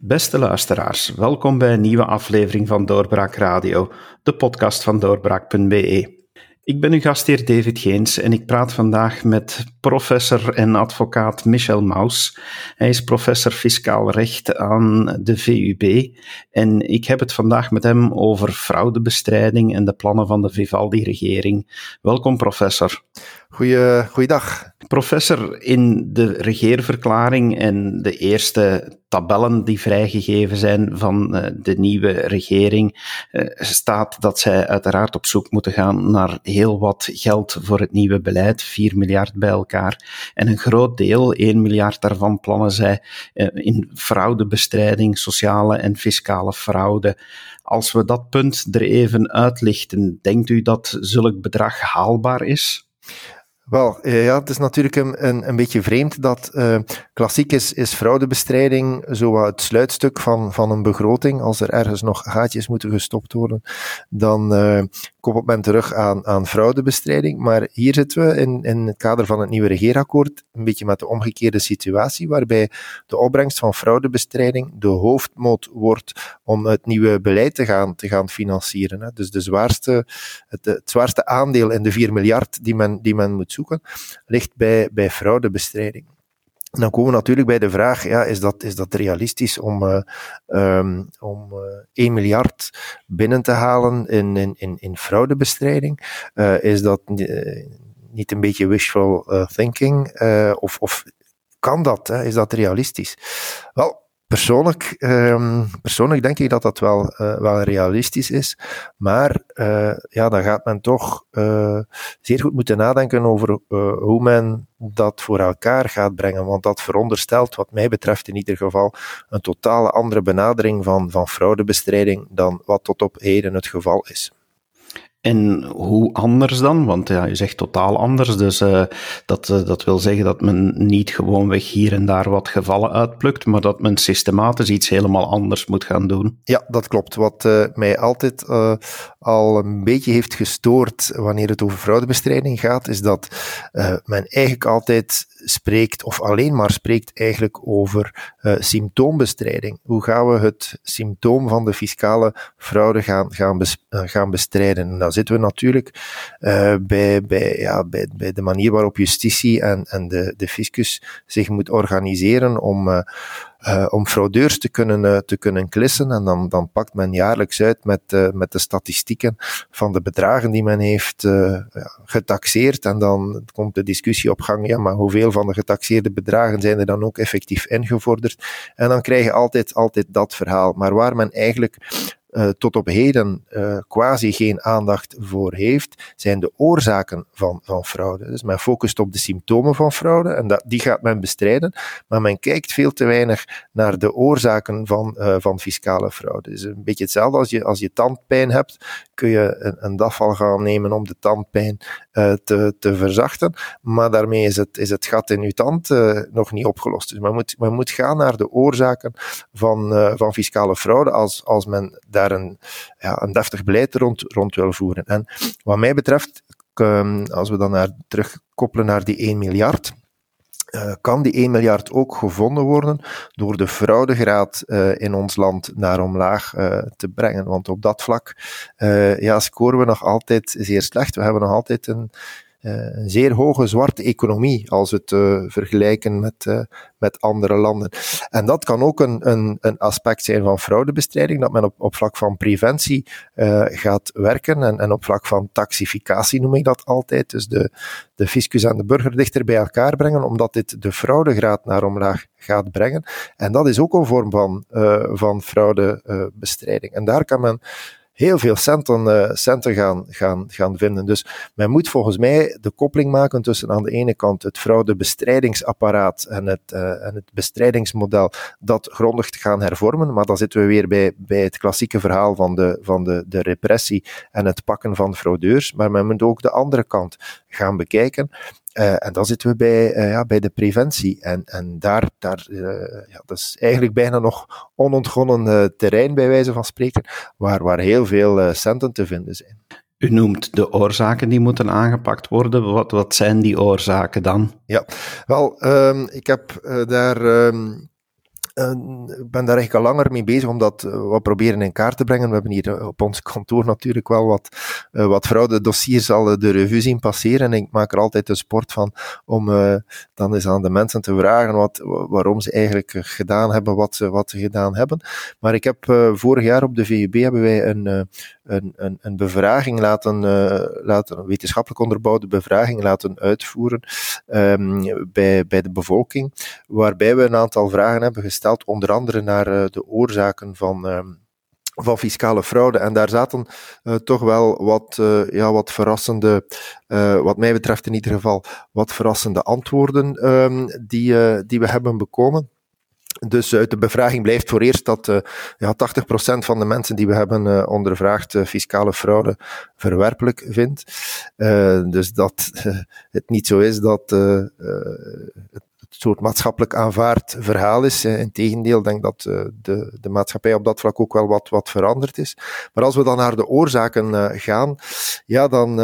Beste luisteraars, welkom bij een nieuwe aflevering van Doorbraak Radio, de podcast van doorbraak.be. Ik ben uw gastheer David Geens en ik praat vandaag met professor en advocaat Michel Maus. Hij is professor fiscaal recht aan de VUB en ik heb het vandaag met hem over fraudebestrijding en de plannen van de Vivaldi-regering. Welkom, professor. Goeiedag. Professor, in de regeerverklaring en de eerste tabellen die vrijgegeven zijn van de nieuwe regering staat dat zij uiteraard op zoek moeten gaan naar heel wat geld voor het nieuwe beleid, 4 miljard bij elkaar. En een groot deel, 1 miljard daarvan, plannen zij in fraudebestrijding, sociale en fiscale fraude. Als we dat punt er even uitlichten, denkt u dat zulk bedrag haalbaar is? Wel, ja, het is natuurlijk een beetje vreemd dat klassiek is fraudebestrijding zo het sluitstuk van een begroting. Als er ergens nog gaatjes moeten gestopt worden, dan koppelt men terug aan fraudebestrijding. Maar hier zitten we in het kader van het nieuwe regeerakkoord een beetje met de omgekeerde situatie, waarbij de opbrengst van fraudebestrijding de hoofdmoot wordt om het nieuwe beleid te gaan financieren. Hè. Dus het zwaarste aandeel in de 4 miljard die men moet zoeken, ligt bij fraudebestrijding. En dan komen we natuurlijk bij de vraag, ja, is dat realistisch om 1 miljard binnen te halen in fraudebestrijding? Is dat niet een beetje wishful thinking? Of kan dat? Hè? Is dat realistisch? Wel, Persoonlijk denk ik dat dat wel realistisch is, maar dan gaat men toch zeer goed moeten nadenken over hoe men dat voor elkaar gaat brengen, want dat veronderstelt, wat mij betreft in ieder geval, een totale andere benadering van fraudebestrijding dan wat tot op heden het geval is. En hoe anders dan? Want ja, u zegt totaal anders, dus dat wil zeggen dat men niet gewoonweg hier en daar wat gevallen uitplukt, maar dat men systematisch iets helemaal anders moet gaan doen. Ja, dat klopt. Wat mij altijd al een beetje heeft gestoord wanneer het over fraudebestrijding gaat, is dat men eigenlijk altijd spreekt, of alleen maar spreekt eigenlijk over symptoombestrijding. Hoe gaan we het symptoom van de fiscale fraude gaan bestrijden? En dan zitten we natuurlijk bij de manier waarop justitie en de fiscus zich moet organiseren om fraudeurs te kunnen klissen. En dan pakt men jaarlijks uit met de statistieken van de bedragen die men heeft getaxeerd. En dan komt de discussie op gang, ja, maar hoeveel van de getaxeerde bedragen zijn er dan ook effectief ingevorderd? En dan krijg je altijd dat verhaal. Maar waar men eigenlijk tot op heden quasi geen aandacht voor heeft, zijn de oorzaken van fraude. Dus men focust op de symptomen van fraude en die gaat men bestrijden, maar men kijkt veel te weinig naar de oorzaken van fiscale fraude. Het is een beetje hetzelfde als je tandpijn hebt, kun je een dafal gaan nemen om de tandpijn te verzachten, maar daarmee is het gat in je tand nog niet opgelost. Dus men moet gaan naar de oorzaken van fiscale fraude als men daar een deftig beleid rond wil voeren. En wat mij betreft, als we dan terugkoppelen naar die 1 miljard, kan die 1 miljard ook gevonden worden door de fraudegraad in ons land naar omlaag te brengen. Want op dat vlak scoren we nog altijd zeer slecht. We hebben nog altijd een zeer hoge zwarte economie als we het vergelijken met andere landen. En dat kan ook een aspect zijn van fraudebestrijding, dat men op vlak van preventie gaat werken en op vlak van taxificatie noem ik dat altijd, dus de fiscus en de burger dichter bij elkaar brengen, omdat dit de fraudegraad naar omlaag gaat brengen. En dat is ook een vorm van fraudebestrijding. En daar kan men heel veel centen gaan vinden. Dus men moet volgens mij de koppeling maken tussen aan de ene kant het fraudebestrijdigingsapparaat en het bestrijdingsmodel dat grondig te gaan hervormen, maar dan zitten we weer bij het klassieke verhaal van de repressie en het pakken van fraudeurs, maar men moet ook de andere kant gaan bekijken. En dan zitten we bij de preventie. En daar dat is eigenlijk bijna nog onontgonnen terrein, bij wijze van spreken, waar heel veel centen te vinden zijn. U noemt de oorzaken die moeten aangepakt worden. Wat zijn die oorzaken dan? Ja, wel, ik heb daar Ik ben daar eigenlijk al langer mee bezig om dat wat proberen in kaart te brengen. We hebben hier op ons kantoor natuurlijk wel wat fraudedossiers al de revue zien passeren. En ik maak er altijd een sport van om dan eens aan de mensen te vragen waarom ze eigenlijk gedaan hebben wat ze gedaan hebben. Maar ik heb vorig jaar op de VUB hebben wij een bevraging een wetenschappelijk onderbouwde bevraging laten uitvoeren bij de bevolking, waarbij we een aantal vragen hebben gesteld, onder andere naar de oorzaken van fiscale fraude. En daar zaten toch wel wat verrassende, wat mij betreft in ieder geval, wat verrassende antwoorden die we hebben bekomen. Dus uit de bevraging blijft voor eerst dat 80% van de mensen die we hebben ondervraagd fiscale fraude verwerpelijk vindt. Dus dat het niet zo is dat het soort maatschappelijk aanvaard verhaal is. Integendeel, ik denk dat de maatschappij op dat vlak ook wel wat veranderd is. Maar als we dan naar de oorzaken gaan, ja, dan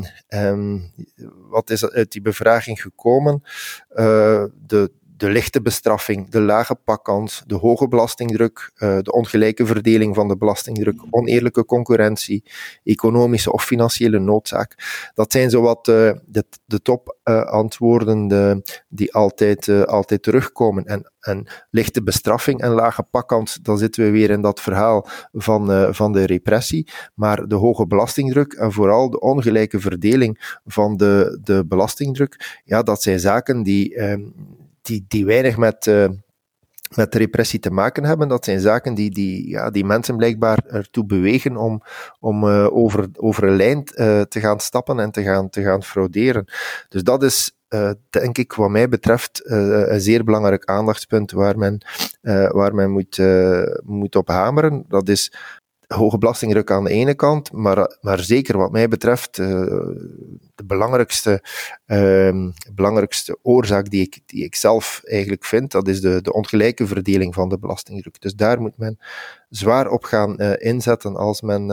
wat is uit die bevraging gekomen? De lichte bestraffing, de lage pakkans, de hoge belastingdruk, de ongelijke verdeling van de belastingdruk, oneerlijke concurrentie, economische of financiële noodzaak. Dat zijn zowat de topantwoorden die altijd terugkomen. En lichte bestraffing en lage pakkans, dan zitten we weer in dat verhaal van de repressie. Maar de hoge belastingdruk en vooral de ongelijke verdeling van de belastingdruk, ja, dat zijn zaken die weinig met de repressie te maken hebben. Dat zijn zaken die mensen blijkbaar ertoe bewegen om over een lijn te gaan stappen en te gaan frauderen. Dus dat is, denk ik, wat mij betreft, een zeer belangrijk aandachtspunt waar men moet op hameren. Dat is hoge belastingdruk aan de ene kant, maar zeker wat mij betreft de belangrijkste oorzaak die ik zelf eigenlijk vind, dat is de ongelijke verdeling van de belastingdruk. Dus daar moet men zwaar op gaan inzetten als men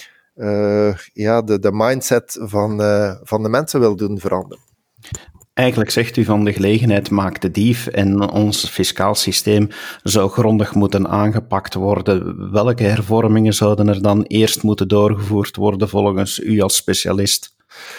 de mindset van de mensen wil doen veranderen. Eigenlijk zegt u van de gelegenheid maakt de dief en ons fiscaal systeem zou grondig moeten aangepakt worden. Welke hervormingen zouden er dan eerst moeten doorgevoerd worden volgens u als specialist?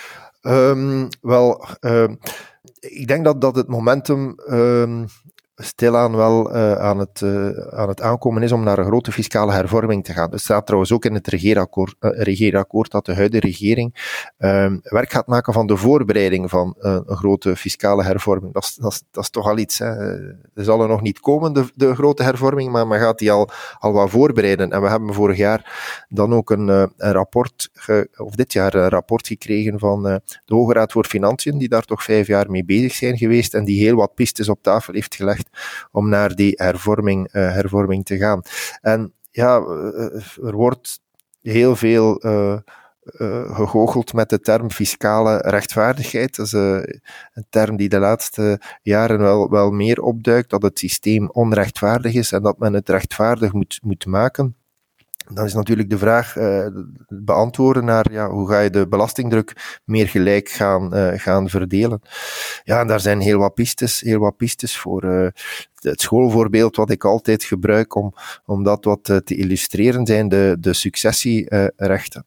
Ik denk dat het momentum stilaan wel aan het aankomen is om naar een grote fiscale hervorming te gaan. Er staat trouwens ook in het regeerakkoord dat de huidige regering werk gaat maken van de voorbereiding van een grote fiscale hervorming. Dat is toch al iets. Hè. Er zal er nog niet komen, de grote hervorming, maar men gaat die al wat voorbereiden. En we hebben vorig jaar dan ook een rapport, of dit jaar een rapport gekregen van de Hoge Raad voor Financiën, die daar toch 5 jaar mee bezig zijn geweest en die heel wat pistes op tafel heeft gelegd om naar die hervorming te gaan. En ja, er wordt heel veel gegoocheld met de term fiscale rechtvaardigheid. Dat is een term die de laatste jaren wel meer opduikt, dat het systeem onrechtvaardig is en dat men het rechtvaardig moet maken. Dan is natuurlijk de vraag beantwoorden naar hoe ga je de belastingdruk meer gelijk gaan verdelen. Ja, en daar zijn heel wat pistes voor. Het schoolvoorbeeld wat ik altijd gebruik om dat wat te illustreren zijn de successierechten.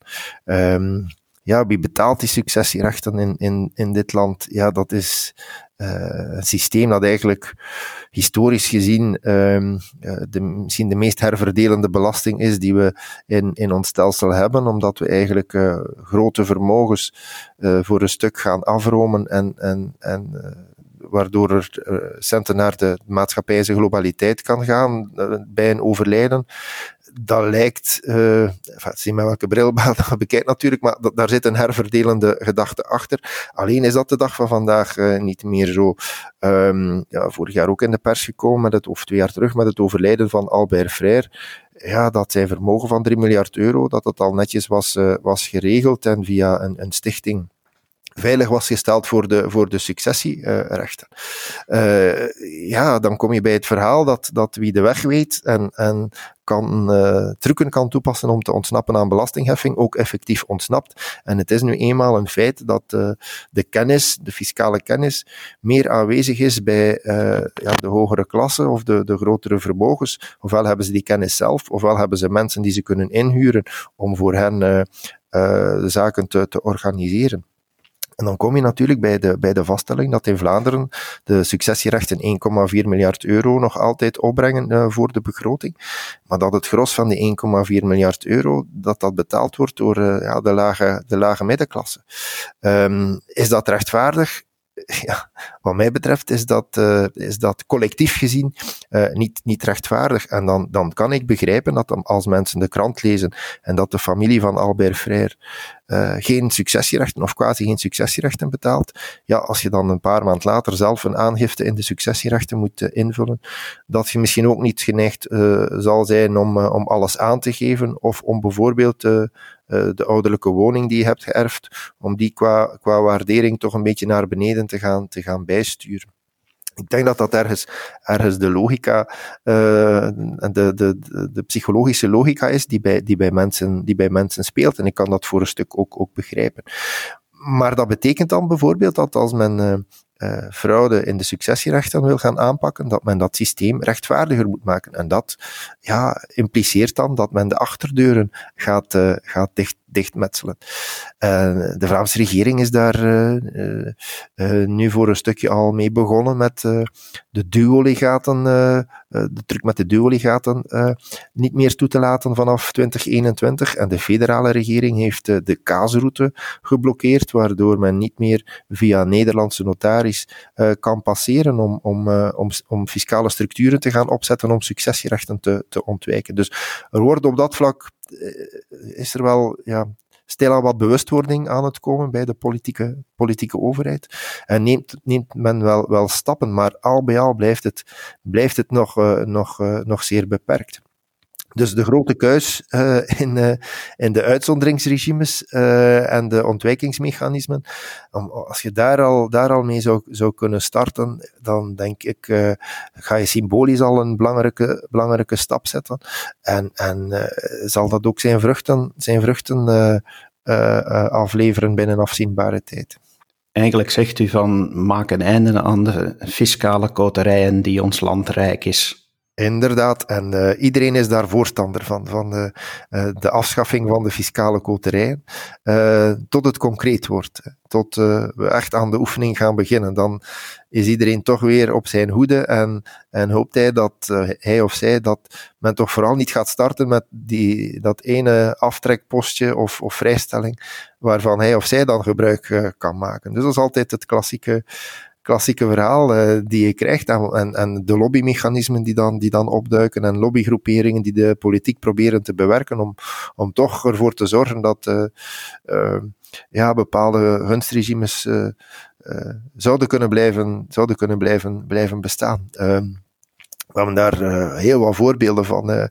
Wie betaalt die successierechten in dit land? Ja, dat is een systeem dat eigenlijk historisch gezien misschien de meest herverdelende belasting is die we in ons stelsel hebben, omdat we eigenlijk grote vermogens voor een stuk gaan afromen en waardoor er centen naar de maatschappij zijn globaliteit kan gaan bij een overlijden. Dat lijkt, zie met welke bril dat bekijkt natuurlijk, maar daar zit een herverdelende gedachte achter. Alleen is dat de dag van vandaag niet meer zo. Vorig jaar ook in de pers gekomen, of 2 jaar terug, met het overlijden van Albert Frère. Ja, dat zijn vermogen van €3 miljard, dat het al netjes was geregeld en via een stichting veilig was gesteld voor de successierechten. Dan kom je bij het verhaal dat wie de weg weet en trucken kan toepassen om te ontsnappen aan belastingheffing, ook effectief ontsnapt. En het is nu eenmaal een feit dat de kennis, de fiscale kennis, meer aanwezig is bij de hogere klasse of de grotere vermogens. Ofwel hebben ze die kennis zelf, ofwel hebben ze mensen die ze kunnen inhuren om voor hen de zaken te organiseren. En dan kom je natuurlijk bij de vaststelling dat in Vlaanderen de successierechten 1,4 miljard euro nog altijd opbrengen voor de begroting. Maar dat het gros van die 1,4 miljard euro, dat betaald wordt door de lage middenklasse. Is dat rechtvaardig? Ja, wat mij betreft is dat collectief gezien niet rechtvaardig. En dan kan ik begrijpen dat als mensen de krant lezen en dat de familie van Albert Frère geen successierechten of quasi geen successierechten betaalt, ja, als je dan een paar maanden later zelf een aangifte in de successierechten moet invullen, dat je misschien ook niet geneigd zal zijn om alles aan te geven of om bijvoorbeeld de ouderlijke woning die je hebt geërfd, om die qua waardering toch een beetje naar beneden te gaan bijsturen. Ik denk dat ergens de logica, de psychologische logica is die bij mensen speelt. En ik kan dat voor een stuk ook begrijpen. Maar dat betekent dan bijvoorbeeld dat als men fraude in de successierechten wil gaan aanpakken, dat men dat systeem rechtvaardiger moet maken. En dat impliceert dan dat men de achterdeuren gaat dichtmetselen. De Vlaamse regering is daar nu voor een stukje al mee begonnen met de duolegaten, de truc met de duolegaten niet meer toe te laten vanaf 2021. En de federale regering heeft de kaasroute geblokkeerd, waardoor men niet meer via Nederlandse notaris kan passeren om fiscale structuren te gaan opzetten om successierechten te ontwijken. Dus er wordt op dat vlak is er wel stilaan wat bewustwording aan het komen bij de politieke overheid. En neemt men wel stappen, maar al bij al blijft het nog zeer beperkt. Dus de grote keus in de uitzonderingsregimes en de ontwijkingsmechanismen, als je daar al mee zou kunnen starten, dan denk ik, ga je symbolisch al een belangrijke stap zetten. En zal dat ook zijn vruchten afleveren binnen afzienbare tijd. Eigenlijk zegt u van, maak een einde aan de fiscale koterijen die ons land rijk is. Inderdaad, en iedereen is daar voorstander van de afschaffing van de fiscale koterijen, tot het concreet wordt, tot we echt aan de oefening gaan beginnen. Dan is iedereen toch weer op zijn hoede en hoopt hij of zij dat men toch vooral niet gaat starten met dat ene aftrekpostje of vrijstelling waarvan hij of zij dan gebruik kan maken. Dus dat is altijd het klassieke verhaal die je krijgt en de lobbymechanismen die dan opduiken en lobbygroeperingen die de politiek proberen te bewerken om toch ervoor te zorgen dat bepaalde gunstregimes zouden kunnen blijven bestaan. We hebben daar heel wat voorbeelden van.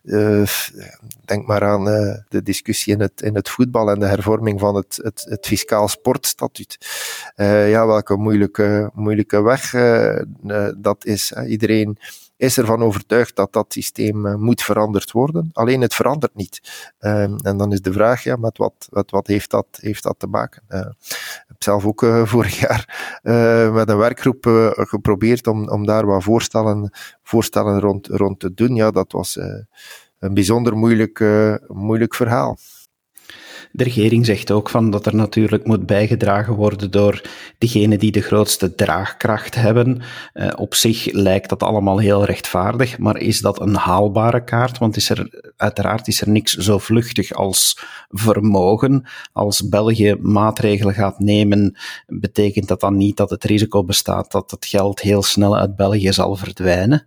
Denk maar aan de discussie in het voetbal en de hervorming van het fiscaal sportstatuut. Welke moeilijke weg dat is. Iedereen is ervan overtuigd dat systeem moet veranderd worden. Alleen het verandert niet. En dan is de vraag, met wat heeft dat te maken? Ik heb zelf ook vorig jaar met een werkgroep geprobeerd om daar wat voorstellen rond te doen. Ja, dat was een bijzonder moeilijk verhaal. De regering zegt ook van dat er natuurlijk moet bijgedragen worden door diegenen die de grootste draagkracht hebben. Op zich lijkt dat allemaal heel rechtvaardig, maar is dat een haalbare kaart? Want uiteraard is er niks zo vluchtig als vermogen. Als België maatregelen gaat nemen, betekent dat dan niet dat het risico bestaat dat het geld heel snel uit België zal verdwijnen?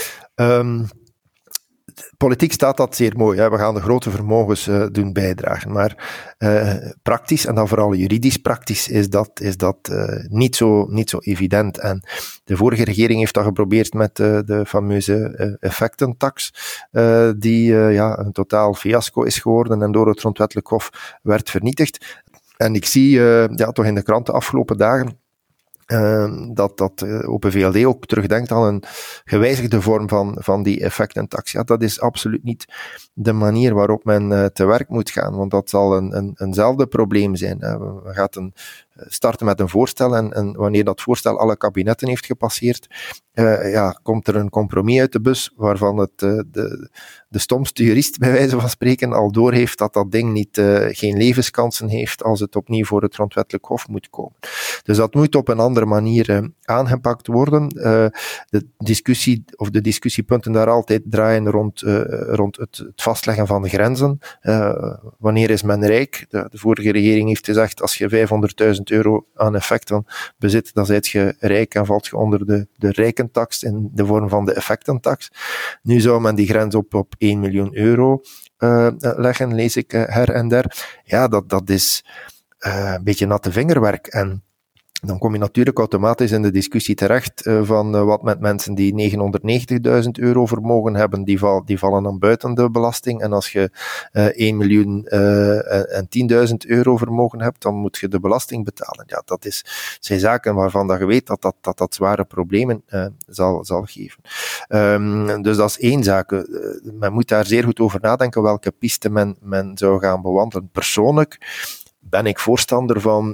Politiek staat dat zeer mooi. Hè. We gaan de grote vermogens doen bijdragen. Maar praktisch, en dan vooral juridisch praktisch, is dat niet zo evident. En de vorige regering heeft dat geprobeerd met de fameuze effectentax, die een totaal fiasco is geworden en door het grondwettelijk hof werd vernietigd. En ik zie toch in de krant de afgelopen dagen dat Open VLD ook terugdenkt aan een gewijzigde vorm van die effectentax. Ja, dat is absoluut niet de manier waarop men te werk moet gaan, want dat zal eenzelfde probleem zijn. We gaan starten met een voorstel en wanneer dat voorstel alle kabinetten heeft gepasseerd, komt er een compromis uit de bus waarvan de stomste jurist, bij wijze van spreken, al doorheeft dat ding geen levenskansen heeft als het opnieuw voor het grondwettelijk hof moet komen. Dus dat moet op een andere manier aangepakt worden. De discussiepunten daar altijd draaien rond het vastleggen van de grenzen. Wanneer is men rijk? De vorige regering heeft gezegd, als je €500.000 aan effecten bezit, dan zijt je rijk en valt je onder de rijkentax in de vorm van de effectentax. Nu zou men die grens op €1 miljoen leggen, lees ik her en der. Ja, dat is een beetje natte vingerwerk. En dan kom je natuurlijk automatisch in de discussie terecht van wat met mensen die €990.000 vermogen hebben, die vallen dan buiten de belasting. En als je €1 miljoen en €10.000 vermogen hebt, dan moet je de belasting betalen. Ja, zijn zaken waarvan dat je weet dat zware problemen zal geven. Dus dat is één zaak. Men moet daar zeer goed over nadenken welke piste men zou gaan bewandelen. Persoonlijk ben ik voorstander van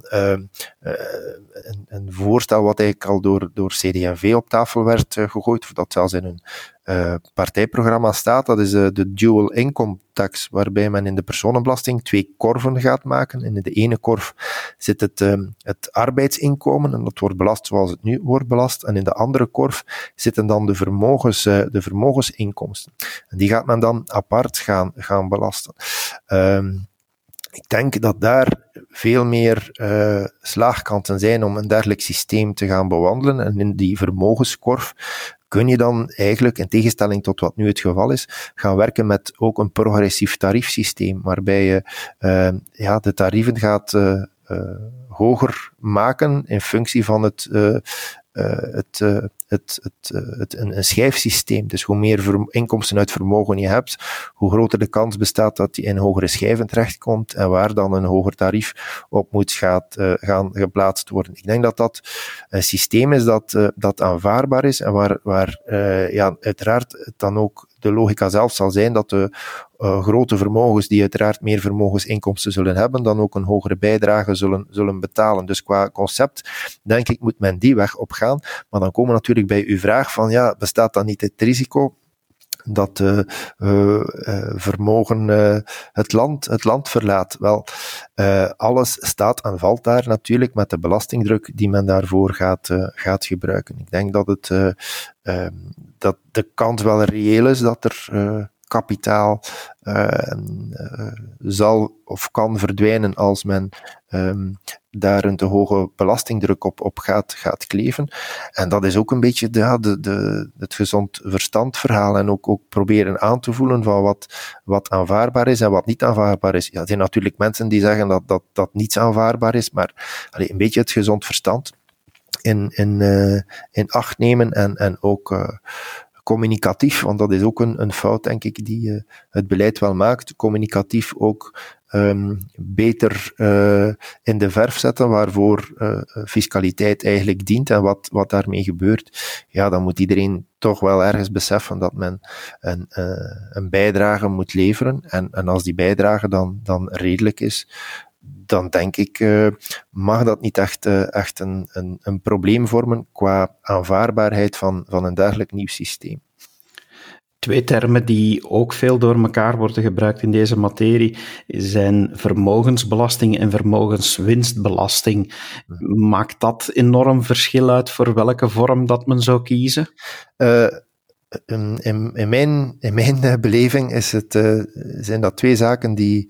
een voorstel wat eigenlijk al door CD&V op tafel werd gegooid, of dat zelfs in hun partijprogramma staat. Dat is de dual income tax, waarbij men in de personenbelasting 2 korven gaat maken. In de ene korf zit het arbeidsinkomen, en dat wordt belast zoals het nu wordt belast. En in de andere korf zitten dan de vermogensinkomsten. En die gaat men dan apart gaan belasten. Ik denk dat daar veel meer slaagkanten zijn om een dergelijk systeem te gaan bewandelen. En in die vermogenskorf kun je dan eigenlijk, in tegenstelling tot wat nu het geval is, gaan werken met ook een progressief tariefsysteem, waarbij je de tarieven gaat hoger maken in functie van een schijfsysteem. Dus hoe meer inkomsten uit vermogen je hebt, hoe groter de kans bestaat dat je in hogere schijven terechtkomt en waar dan een hoger tarief op moet gaan geplaatst worden. Ik denk dat dat een systeem is dat aanvaardbaar is en waar uiteraard het dan ook de logica zelf zal zijn dat de grote vermogens die uiteraard meer vermogensinkomsten zullen hebben, dan ook een hogere bijdrage zullen betalen. Dus qua concept, denk ik, moet men die weg opgaan. Maar dan komen we natuurlijk bij uw vraag van, bestaat dan niet het risico dat vermogen het land verlaat? Wel, alles staat en valt daar natuurlijk met de belastingdruk die men daarvoor gaat gebruiken. Ik denk dat de kans wel reëel is dat er kapitaal zal of kan verdwijnen als men daar een te hoge belastingdruk op gaat kleven. En dat is ook een beetje het gezond verstand verhaal en ook proberen aan te voelen van wat aanvaardbaar is en wat niet aanvaardbaar is. Ja, er zijn natuurlijk mensen die zeggen dat niets aanvaardbaar is, maar een beetje het gezond verstand in acht nemen en ook communicatief, want dat is ook een fout, denk ik, die het beleid wel maakt. Communicatief ook beter in de verf zetten waarvoor fiscaliteit eigenlijk dient en wat daarmee gebeurt. Ja, dan moet iedereen toch wel ergens beseffen dat men een bijdrage moet leveren. En als die bijdrage dan redelijk is, dan denk ik, mag dat niet echt een probleem vormen qua aanvaardbaarheid van een dergelijk nieuw systeem. 2 termen die ook veel door elkaar worden gebruikt in deze materie zijn vermogensbelasting en vermogenswinstbelasting. Maakt dat enorm verschil uit voor welke vorm dat men zou kiezen? In mijn beleving zijn dat 2 zaken die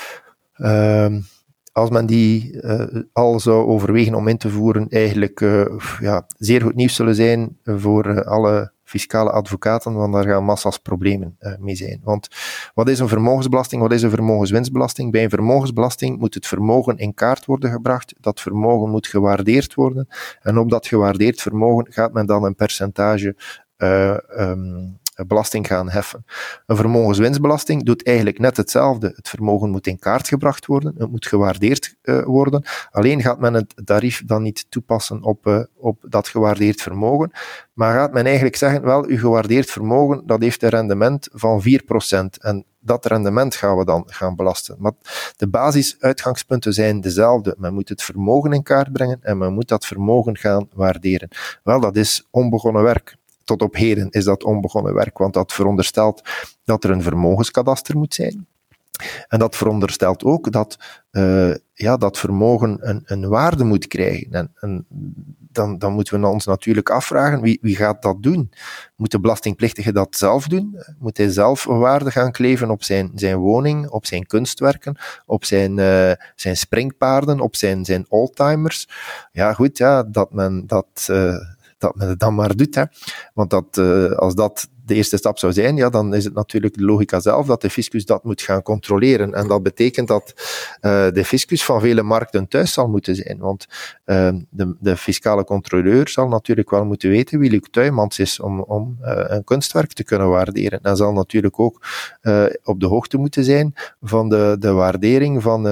als men die al zou overwegen om in te voeren, eigenlijk zeer goed nieuws zullen zijn voor alle fiscale advocaten, want daar gaan massa's problemen mee zijn. Want wat is een vermogensbelasting, wat is een vermogenswinstbelasting? Bij een vermogensbelasting moet het vermogen in kaart worden gebracht, dat vermogen moet gewaardeerd worden, en op dat gewaardeerd vermogen gaat men dan een percentage belasting gaan heffen. Een vermogenswinstbelasting doet eigenlijk net hetzelfde. Het vermogen moet in kaart gebracht worden, het moet gewaardeerd worden. Alleen gaat men het tarief dan niet toepassen op dat gewaardeerd vermogen, maar gaat men eigenlijk zeggen, wel, uw gewaardeerd vermogen, dat heeft een rendement van 4%. En dat rendement gaan we dan gaan belasten. Maar de basisuitgangspunten zijn dezelfde. Men moet het vermogen in kaart brengen en men moet dat vermogen gaan waarderen. Wel, dat is onbegonnen werk. Tot op heden is dat onbegonnen werk, want dat veronderstelt dat er een vermogenskadaster moet zijn. En dat veronderstelt ook dat dat vermogen een waarde moet krijgen. En dan moeten we ons natuurlijk afvragen, wie gaat dat doen? Moet de belastingplichtige dat zelf doen? Moet hij zelf een waarde gaan kleven op zijn woning, op zijn kunstwerken, op zijn springpaarden, op zijn oldtimers? Ja, goed, dat men het dan maar doet. Hè. Want als dat de eerste stap zou zijn, ja, dan is het natuurlijk de logica zelf dat de fiscus dat moet gaan controleren. En dat betekent dat de fiscus van vele markten thuis zal moeten zijn. Want de fiscale controleur zal natuurlijk wel moeten weten wie Luc Tuymans is om een kunstwerk te kunnen waarderen. En zal natuurlijk ook op de hoogte moeten zijn van de waardering van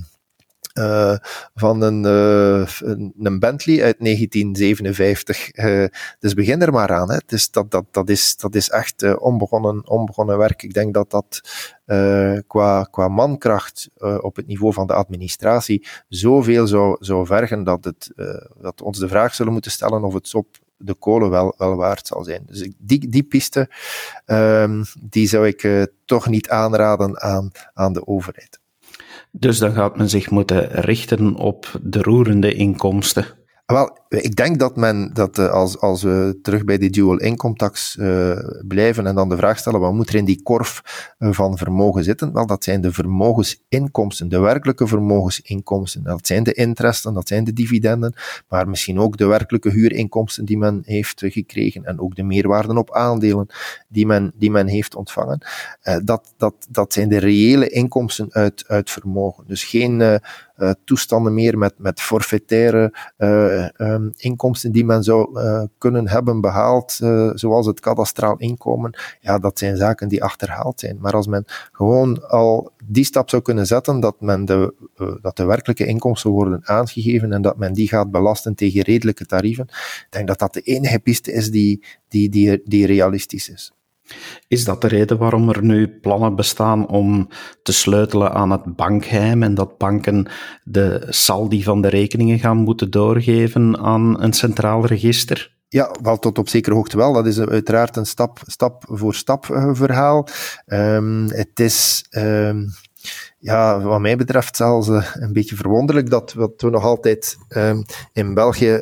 een Bentley uit 1957. Dus begin er maar aan. Hè. Dus dat is echt onbegonnen werk. Ik denk dat qua mankracht op het niveau van de administratie zoveel zou vergen dat we ons de vraag zullen moeten stellen of het op de kolen wel waard zal zijn. Dus die piste, die zou ik toch niet aanraden aan de overheid. Dus dan gaat men zich moeten richten op de roerende inkomsten. Wel, ik denk dat als we terug bij die dual income tax blijven en dan de vraag stellen, wat moet er in die korf van vermogen zitten? Wel, dat zijn de vermogensinkomsten, de werkelijke vermogensinkomsten. Dat zijn de interesten, dat zijn de dividenden, maar misschien ook de werkelijke huurinkomsten die men heeft gekregen en ook de meerwaarden op aandelen die men heeft ontvangen. Dat zijn de reële inkomsten uit vermogen. Dus geen toestanden meer met forfaitaire inkomsten die men zou kunnen hebben behaald, zoals het kadastraal inkomen. Ja, dat zijn zaken die achterhaald zijn. Maar als men gewoon al die stap zou kunnen zetten, dat de werkelijke inkomsten worden aangegeven en dat men die gaat belasten tegen redelijke tarieven, ik denk dat dat de enige piste is die realistisch is. Is dat de reden waarom er nu plannen bestaan om te sleutelen aan het bankgeheim en dat banken de saldi van de rekeningen gaan moeten doorgeven aan een centraal register? Ja, wel tot op zekere hoogte wel. Dat is uiteraard een stap voor stap verhaal. Het is wat mij betreft zelfs een beetje verwonderlijk dat we nog altijd in België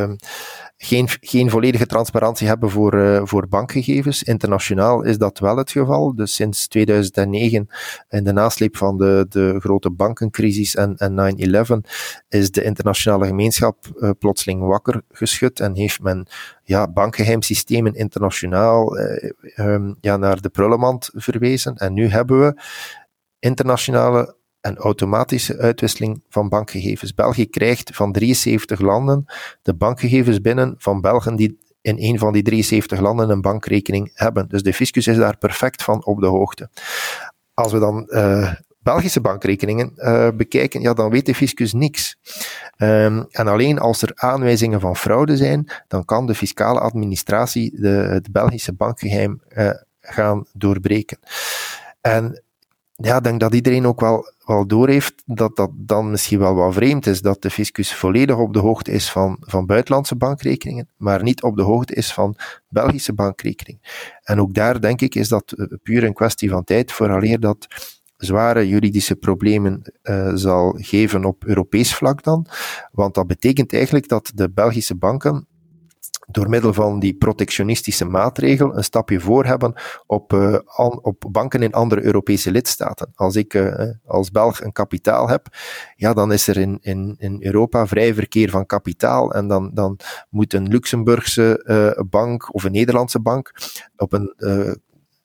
geen volledige transparantie hebben voor bankgegevens. Internationaal is dat wel het geval. Dus sinds 2009, in de nasleep van de grote bankencrisis en 9/11, is de internationale gemeenschap plotseling wakker geschud en heeft men bankgeheimsystemen internationaal naar de prullenmand verwezen. En nu hebben we internationale en automatische uitwisseling van bankgegevens. België krijgt van 73 landen de bankgegevens binnen van Belgen die in een van die 73 landen een bankrekening hebben. Dus de fiscus is daar perfect van op de hoogte. Als we dan Belgische bankrekeningen bekijken, dan weet de fiscus niks. En alleen als er aanwijzingen van fraude zijn, dan kan de fiscale administratie het Belgische bankgeheim gaan doorbreken. En ik denk dat iedereen ook wel doorheeft dat dan misschien wel wat vreemd is, dat de fiscus volledig op de hoogte is van buitenlandse bankrekeningen, maar niet op de hoogte is van Belgische bankrekeningen. En ook daar, denk ik, is dat puur een kwestie van tijd, vooraleer dat zware juridische problemen zal geven op Europees vlak dan. Want dat betekent eigenlijk dat de Belgische banken door middel van die protectionistische maatregel een stapje voor hebben op banken in andere Europese lidstaten. Als ik als Belg een kapitaal heb, dan is er in Europa vrij verkeer van kapitaal en dan moet een Luxemburgse bank of een Nederlandse bank op een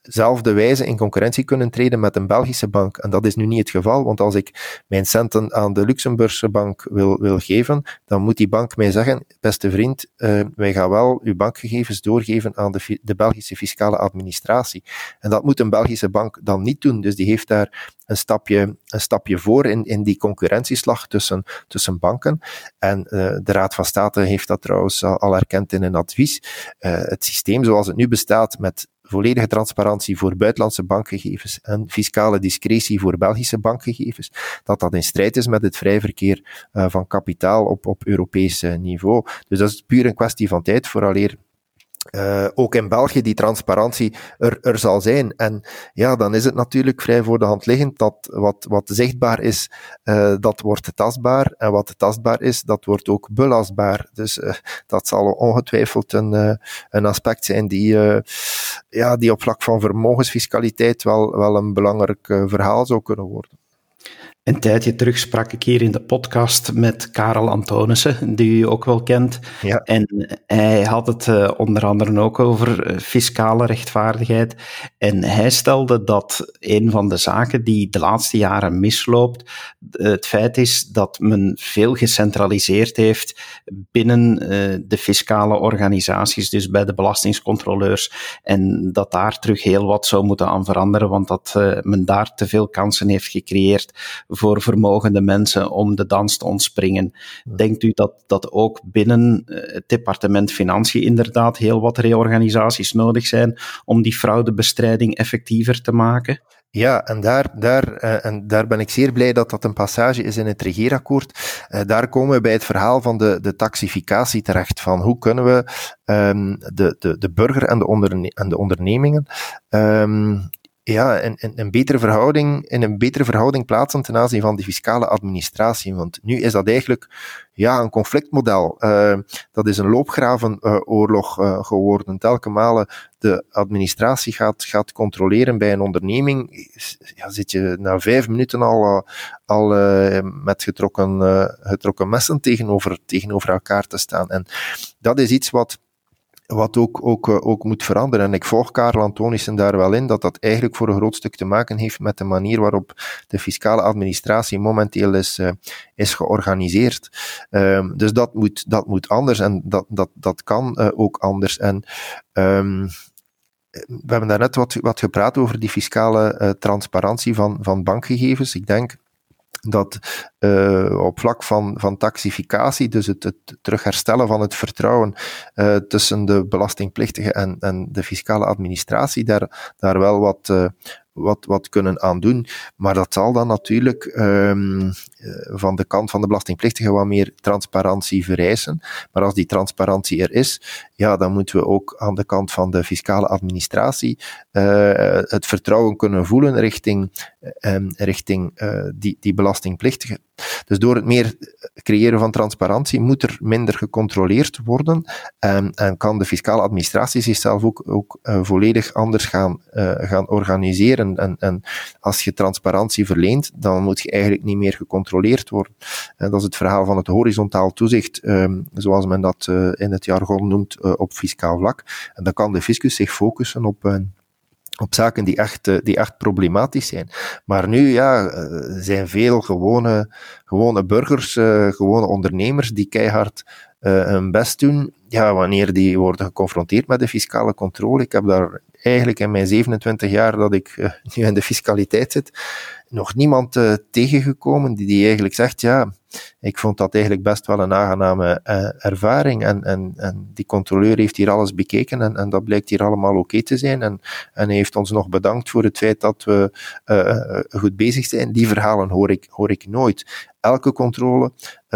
dezelfde wijze in concurrentie kunnen treden met een Belgische bank. En dat is nu niet het geval, want als ik mijn centen aan de Luxemburgse bank wil geven, dan moet die bank mij zeggen, beste vriend, wij gaan wel uw bankgegevens doorgeven aan de Belgische fiscale administratie. En dat moet een Belgische bank dan niet doen. Dus die heeft daar een stapje voor in die concurrentieslag tussen banken. En de Raad van State heeft dat trouwens al erkend in een advies. Het systeem zoals het nu bestaat met volledige transparantie voor buitenlandse bankgegevens en fiscale discretie voor Belgische bankgegevens, dat in strijd is met het vrij verkeer van kapitaal op Europees niveau. Dus dat is puur een kwestie van tijd vooraleer ook in België die transparantie er zal zijn. En ja, dan is het natuurlijk vrij voor de hand liggend dat wat zichtbaar is, dat wordt tastbaar. En wat tastbaar is, dat wordt ook belastbaar. Dus dat zal ongetwijfeld een aspect zijn die op vlak van vermogensfiscaliteit wel een belangrijk verhaal zou kunnen worden. Een tijdje terug sprak ik hier in de podcast met Karel Antonissen, die u ook wel kent. Ja. En hij had het onder andere ook over fiscale rechtvaardigheid. En hij stelde dat een van de zaken die de laatste jaren misloopt, het feit is dat men veel gecentraliseerd heeft binnen de fiscale organisaties, dus bij de belastingscontroleurs. En dat daar terug heel wat zou moeten aan veranderen, want dat men daar te veel kansen heeft gecreëerd voor vermogende mensen om de dans te ontspringen. Denkt u dat ook binnen het departement Financiën inderdaad heel wat reorganisaties nodig zijn om die fraudebestrijding effectiever te maken? Ja, en daar ben ik zeer blij dat een passage is in het regeerakkoord. Daar komen we bij het verhaal van de taxificatie terecht, van hoe kunnen we de burger en de ondernemingen in een betere verhouding plaatsen ten aanzien van die fiscale administratie. Want nu is dat eigenlijk een conflictmodel. Dat is een loopgravenoorlog geworden. Telke malen de administratie gaat controleren bij een onderneming, zit je na 5 minuten al met getrokken messen tegenover elkaar te staan. En dat is iets wat ook moet veranderen. En ik volg Karel Antonissen daar wel in, dat eigenlijk voor een groot stuk te maken heeft met de manier waarop de fiscale administratie momenteel is georganiseerd. Dus dat moet anders en dat kan ook anders. En we hebben daarnet wat gepraat over die fiscale transparantie van bankgegevens. Ik denk dat op vlak van taxificatie, dus het terugherstellen van het vertrouwen tussen de belastingplichtige en de fiscale administratie, daar wel wat kunnen aan doen. Maar dat zal dan natuurlijk van de kant van de belastingplichtige wat meer transparantie vereisen. Maar als die transparantie er is, dan moeten we ook aan de kant van de fiscale administratie het vertrouwen kunnen voelen richting die belastingplichtige. Dus door het meer creëren van transparantie moet er minder gecontroleerd worden en kan de fiscale administratie zichzelf ook volledig anders gaan organiseren. En als je transparantie verleent, dan moet je eigenlijk niet meer gecontroleerd worden. En dat is het verhaal van het horizontaal toezicht, zoals men dat in het jargon noemt, op fiscaal vlak. En dan kan de fiscus zich focussen op zaken die echt problematisch zijn. Maar nu zijn veel gewone burgers, gewone ondernemers die keihard hun best doen, wanneer die worden geconfronteerd met de fiscale controle. Ik heb daar eigenlijk in mijn 27 jaar dat ik nu in de fiscaliteit zit, nog niemand tegengekomen die eigenlijk zegt, ik vond dat eigenlijk best wel een aangename ervaring en die controleur heeft hier alles bekeken en dat blijkt hier allemaal oké te zijn en hij heeft ons nog bedankt voor het feit dat we goed bezig zijn. Die verhalen hoor ik nooit. Elke controle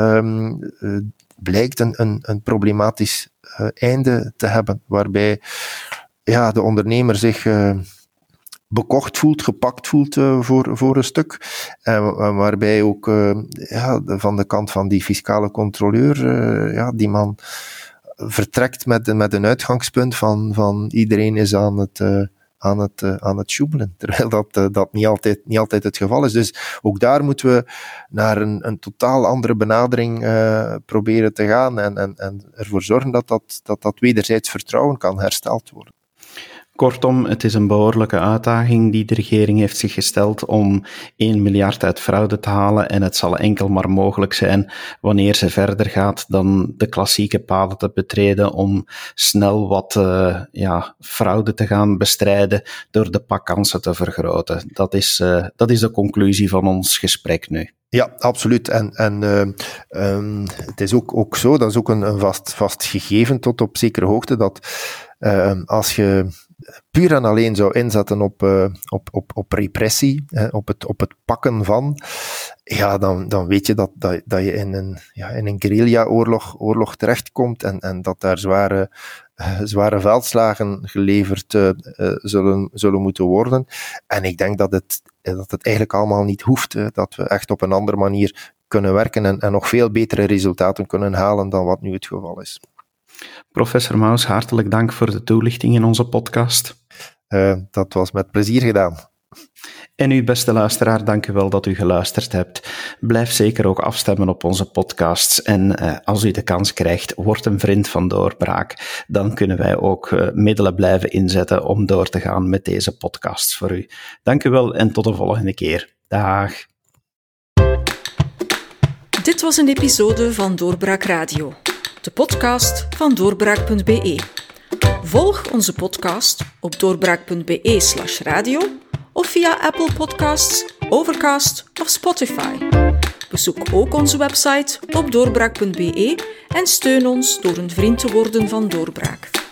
blijkt een problematisch einde te hebben, waarbij de ondernemer zich bekocht voelt, gepakt voelt voor een stuk. Waarbij ook van de kant van die fiscale controleur, die man vertrekt met een uitgangspunt van iedereen is aan het sjoemelen, terwijl dat niet altijd het geval is. Dus ook daar moeten we naar een totaal andere benadering proberen te gaan en ervoor zorgen dat wederzijds vertrouwen kan hersteld worden. Kortom, het is een behoorlijke uitdaging die de regering heeft zich gesteld om 1 miljard uit fraude te halen en het zal enkel maar mogelijk zijn wanneer ze verder gaat dan de klassieke paden te betreden om snel wat fraude te gaan bestrijden door de pakkansen te vergroten. Dat is de conclusie van ons gesprek nu. Ja, absoluut. En het is ook zo, dat is ook een vast gegeven tot op zekere hoogte, dat als je puur en alleen zou inzetten op repressie, op het pakken van, ja, dan weet je dat je in een guerrilla-oorlog terechtkomt en dat daar zware veldslagen geleverd zullen moeten worden. En ik denk dat het eigenlijk allemaal niet hoeft, dat we echt op een andere manier kunnen werken en nog veel betere resultaten kunnen halen dan wat nu het geval is. Professor Maus, hartelijk dank voor de toelichting in onze podcast. Dat was met plezier gedaan. En u, beste luisteraar, dank u wel dat u geluisterd hebt. Blijf zeker ook afstemmen op onze podcasts. En als u de kans krijgt, word een vriend van Doorbraak. Dan kunnen wij ook middelen blijven inzetten om door te gaan met deze podcasts voor u. Dank u wel en tot de volgende keer. Dag. Dit was een episode van Doorbraak Radio, de podcast van doorbraak.be. Volg onze podcast op doorbraak.be/radio of via Apple Podcasts, Overcast of Spotify. Bezoek ook onze website op doorbraak.be en steun ons door een vriend te worden van Doorbraak.